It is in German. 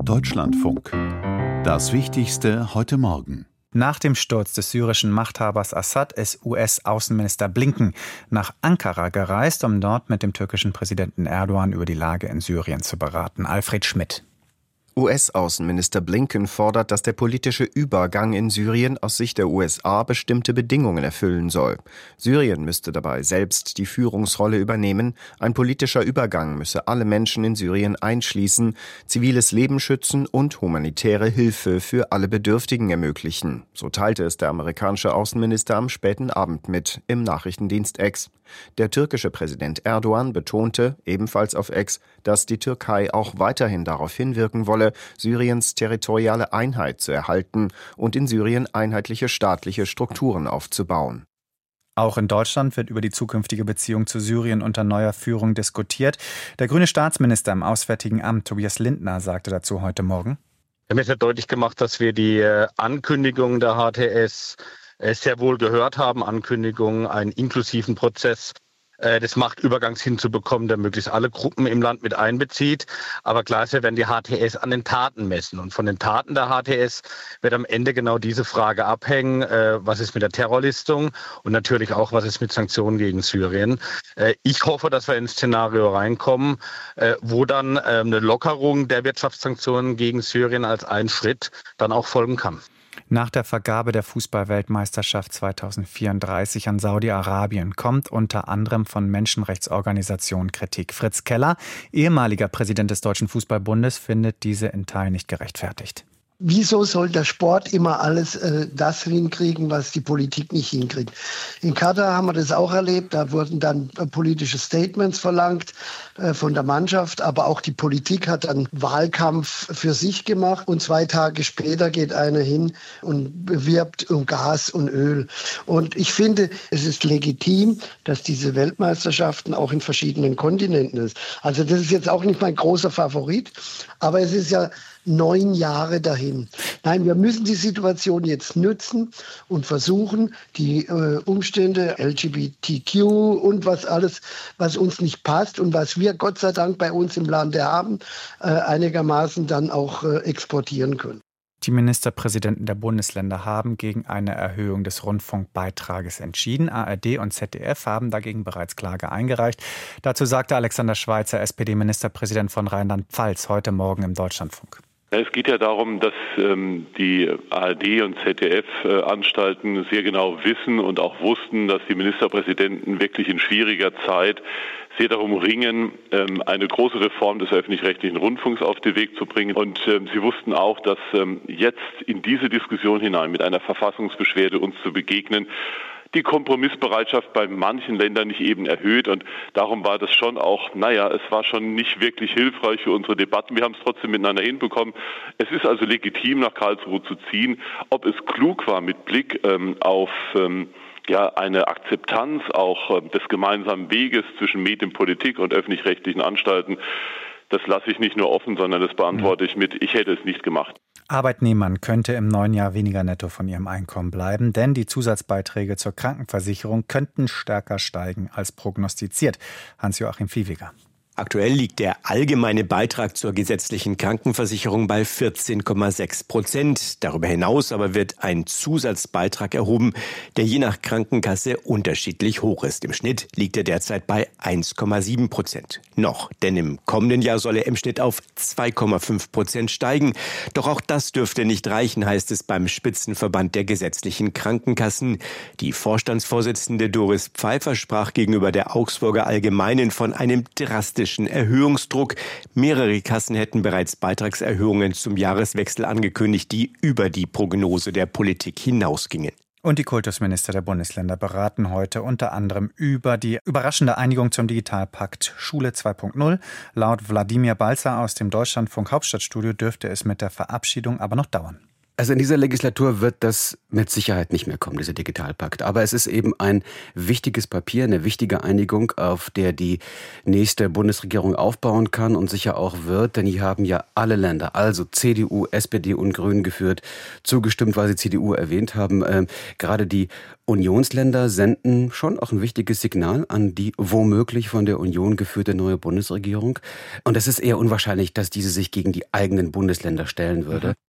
Deutschlandfunk. Das Wichtigste heute Morgen. Nach dem Sturz des syrischen Machthabers Assad ist US-Außenminister Blinken nach Ankara gereist, um dort mit dem türkischen Präsidenten Erdogan über die Lage in Syrien zu beraten. Alfred Schmidt. US-Außenminister Blinken fordert, dass der politische Übergang in Syrien aus Sicht der USA bestimmte Bedingungen erfüllen soll. Syrien müsste dabei selbst die Führungsrolle übernehmen. Ein politischer Übergang müsse alle Menschen in Syrien einschließen, ziviles Leben schützen und humanitäre Hilfe für alle Bedürftigen ermöglichen. So teilte es der amerikanische Außenminister am späten Abend mit im Nachrichtendienst X. Der türkische Präsident Erdogan betonte, ebenfalls auf X, dass die Türkei auch weiterhin darauf hinwirken wolle, Syriens territoriale Einheit zu erhalten und in Syrien einheitliche staatliche Strukturen aufzubauen. Auch in Deutschland wird über die zukünftige Beziehung zu Syrien unter neuer Führung diskutiert. Der grüne Staatsminister im Auswärtigen Amt, Tobias Lindner, sagte dazu heute Morgen: Wir haben jetzt ja deutlich gemacht, dass wir die Ankündigung der HTS sehr wohl gehört haben. Ankündigung, einen inklusiven Prozess des Machtübergangs hinzubekommen, der möglichst alle Gruppen im Land mit einbezieht. Aber klar ist, wir werden die HTS an den Taten messen. Und von den Taten der HTS wird am Ende genau diese Frage abhängen, was ist mit der Terrorlistung und natürlich auch, was ist mit Sanktionen gegen Syrien. Ich hoffe, dass wir ins Szenario reinkommen, wo dann eine Lockerung der Wirtschaftssanktionen gegen Syrien als ein Schritt dann auch folgen kann. Nach der Vergabe der Fußball-Weltmeisterschaft 2034 an Saudi-Arabien kommt unter anderem von Menschenrechtsorganisationen Kritik. Fritz Keller, ehemaliger Präsident des Deutschen Fußballbundes, findet diese in Teilen nicht gerechtfertigt. Wieso soll der Sport immer alles das hinkriegen, was die Politik nicht hinkriegt? In Katar haben wir das auch erlebt. Da wurden dann politische Statements verlangt von der Mannschaft. Aber auch die Politik hat dann Wahlkampf für sich gemacht. Und 2 Tage später geht einer hin und bewirbt um Gas und Öl. Und ich finde, es ist legitim, dass diese Weltmeisterschaften auch in verschiedenen Kontinenten ist. Also das ist jetzt auch nicht mein großer Favorit. Aber es ist ja 9 Jahre dahin. Nein, wir müssen die Situation jetzt nutzen und versuchen, die Umstände LGBTQ und was alles, was uns nicht passt und was wir Gott sei Dank bei uns im Lande haben, einigermaßen dann auch exportieren können. Die Ministerpräsidenten der Bundesländer haben gegen eine Erhöhung des Rundfunkbeitrages entschieden. ARD und ZDF haben dagegen bereits Klage eingereicht. Dazu sagte Alexander Schweitzer, SPD-Ministerpräsident von Rheinland-Pfalz, heute Morgen im Deutschlandfunk. Es geht ja darum, dass die ARD und ZDF-Anstalten sehr genau wissen und auch wussten, dass die Ministerpräsidenten wirklich in schwieriger Zeit sehr darum ringen, eine große Reform des öffentlich-rechtlichen Rundfunks auf den Weg zu bringen. Und sie wussten auch, dass jetzt in diese Diskussion hinein mit einer Verfassungsbeschwerde uns zu begegnen, die Kompromissbereitschaft bei manchen Ländern nicht eben erhöht. Und darum war das schon auch, es war schon nicht wirklich hilfreich für unsere Debatten. Wir haben es trotzdem miteinander hinbekommen. Es ist also legitim, nach Karlsruhe zu ziehen. Ob es klug war mit Blick auf eine Akzeptanz auch des gemeinsamen Weges zwischen Medienpolitik und öffentlich-rechtlichen Anstalten, das lasse ich nicht nur offen, sondern das beantworte ich mit, ich hätte es nicht gemacht. Arbeitnehmern könnte im neuen Jahr weniger netto von ihrem Einkommen bleiben, denn die Zusatzbeiträge zur Krankenversicherung könnten stärker steigen als prognostiziert. Hans-Joachim Viehweger. Aktuell liegt der allgemeine Beitrag zur gesetzlichen Krankenversicherung bei 14,6%. Darüber hinaus aber wird ein Zusatzbeitrag erhoben, der je nach Krankenkasse unterschiedlich hoch ist. Im Schnitt liegt er derzeit bei 1,7%. Noch, denn im kommenden Jahr soll er im Schnitt auf 2,5% steigen. Doch auch das dürfte nicht reichen, heißt es beim Spitzenverband der gesetzlichen Krankenkassen. Die Vorstandsvorsitzende Doris Pfeiffer sprach gegenüber der Augsburger Allgemeinen von einem drastischen Erhöhungsdruck. Mehrere Kassen hätten bereits Beitragserhöhungen zum Jahreswechsel angekündigt, die über die Prognose der Politik hinausgingen. Und die Kultusminister der Bundesländer beraten heute unter anderem über die überraschende Einigung zum Digitalpakt Schule 2.0. Laut Wladimir Balzer aus dem Deutschlandfunk Hauptstadtstudio dürfte es mit der Verabschiedung aber noch dauern. Also in dieser Legislatur wird das mit Sicherheit nicht mehr kommen, dieser Digitalpakt. Aber es ist eben ein wichtiges Papier, eine wichtige Einigung, auf der die nächste Bundesregierung aufbauen kann und sicher auch wird. Denn hier haben ja alle Länder, also CDU, SPD und Grünen geführt, zugestimmt, weil Sie CDU erwähnt haben. Gerade die Unionsländer senden schon auch ein wichtiges Signal an die womöglich von der Union geführte neue Bundesregierung. Und es ist eher unwahrscheinlich, dass diese sich gegen die eigenen Bundesländer stellen würde.